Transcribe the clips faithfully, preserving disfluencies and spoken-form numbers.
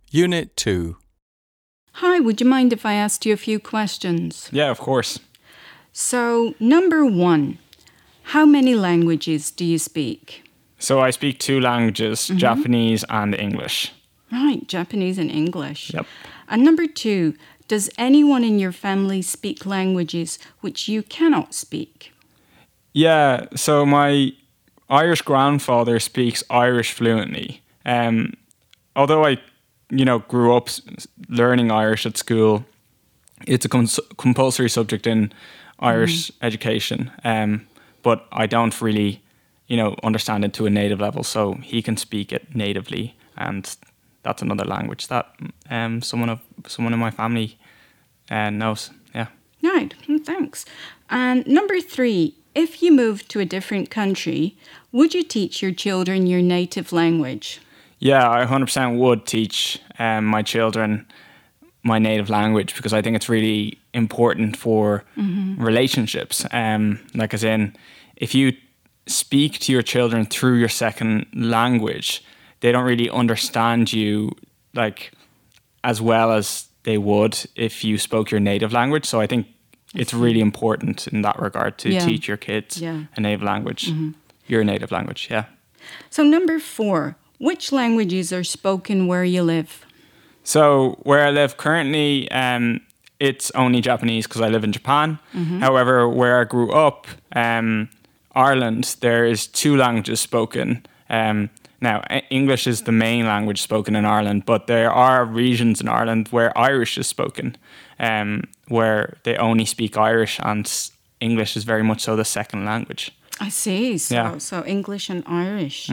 Unit two. Hi, would you mind if I asked you a few questions? Yeah, of course. So, number one, how many languages do you speak? So I speak two languages, Mm-hmm. Japanese and English. Right, Japanese and English. Yep. And number two, does anyone in your family speak languages which you cannot speak? Yeah, so my Irish grandfather speaks Irish fluently. Um, although I, you know, grew up s- learning Irish at school, it's a cons- compulsory subject in Irish education. Um, but I don't really, you know, understand it to a native level. So he can speak it natively, and that's another language that um someone of someone in my family uh, knows. Yeah. Right, mm, thanks. And number three, if you moved to a different country, would you teach your children your native language? Yeah, I one hundred percent would teach um, my children my native language because I think it's really important for relationships. Um, like as in, if you speak to your children through your second language, they don't really understand you like as well as they would if you spoke your native language. So I think it's really important in that regard to Yeah. teach your kids Yeah. a native language, your native language. Yeah. So, number four, which languages are spoken where you live? So where I live currently, um, it's only Japanese because I live in Japan. However, where I grew up, um, Ireland, there is two languages spoken. Um, now, E- English is the main language spoken in Ireland, but there are regions in Ireland where Irish is spoken, um, where they only speak Irish, and s- English is very much so the second language. I see. So, Yeah. so English and Irish.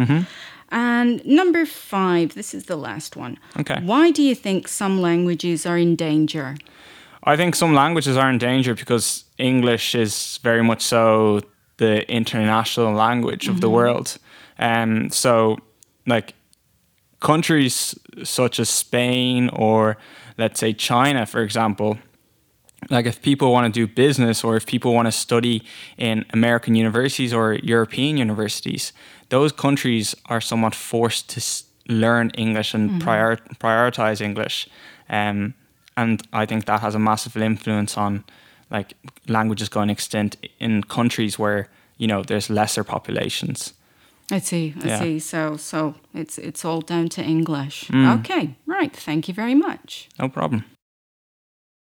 And number five, this is the last one. Okay. Why do you think some languages are in danger? I think some languages are in danger because English is very much so the international language of the world. Um, so, like, countries such as Spain or, let's say, China, for example, like if people want to do business or if people want to study in American universities or European universities, those countries are somewhat forced to s- learn English and prior- prioritize English. Um, and I think that has a massive influence on like languages going extinct in countries where, you know, there's lesser populations. I see. I Yeah. see. So, so it's it's all down to English. Okay. Right. Thank you very much. No problem.